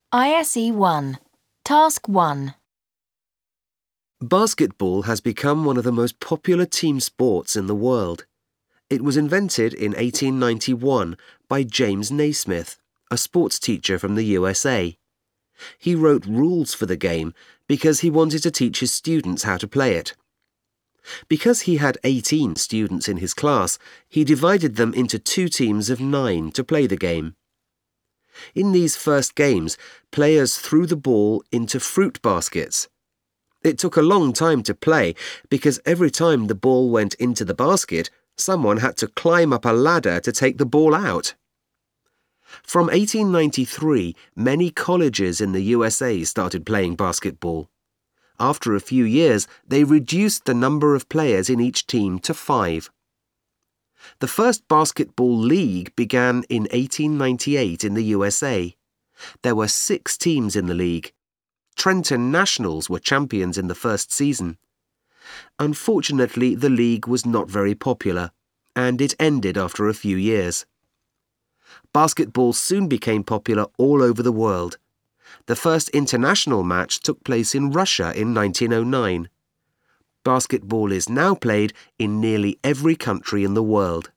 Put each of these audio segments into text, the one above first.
ISE 1. Task 1. Basketball has become one of the most popular team sports in the world. It was invented in 1891 by James Naismith, a sports teacher from the USA. He wrote rules for the game because he wanted to teach his students how to play it. Because he had 18 students in his class, he divided them into 2 teams of 9 to play the game. In these first games, players threw the ball into fruit baskets. It took a long time to play because every time the ball went into the basket, someone had to climb up a ladder to take the ball out. From 1893, many colleges in the USA started playing basketball. After a few years, they reduced the number of players in each team to 5. The first basketball league began in 1898 in the USA. There were 6 teams in the league. Trenton Nationals were champions in the first season. Unfortunately, the league was not very popular, and it ended after a few years. Basketball soon became popular all over the world. The first international match took place in Russia in 1909. Basketball is now played in nearly every country in the world.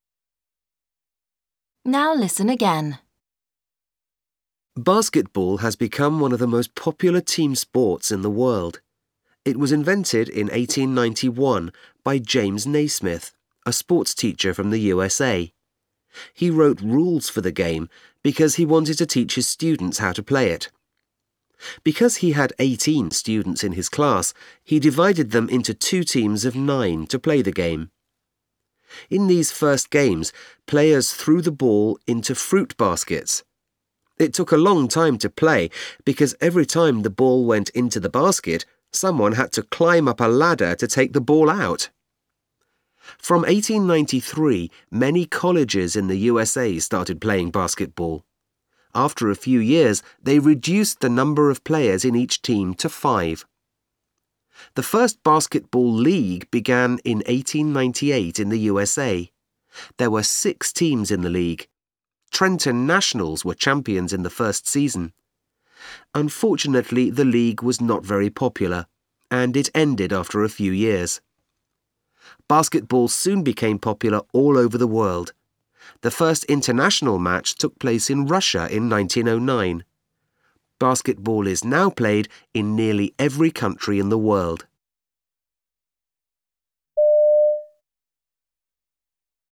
Now listen again. Basketball has become one of the most popular team sports in the world. It was invented in 1891 by James Naismith, a sports teacher from the USA. He wrote rules for the game because he wanted to teach his students how to play it. Because he had 18 students in his class, he divided them into 2 teams of 9 to play the game. In these first games, players threw the ball into fruit baskets. It took a long time to play because every time the ball went into the basket, someone had to climb up a ladder to take the ball out. From 1893, many colleges in the USA started playing basketball. After a few years, they reduced the number of players in each team to 5. The first basketball league began in 1898 in the USA. There were 6 teams in the league. Trenton Nationals were champions in the first season. Unfortunately, the league was not very popular, and it ended after a few years. Basketball soon became popular all over the world. The first international match took place in Russia in 1909. Basketball is now played in nearly every country in the world.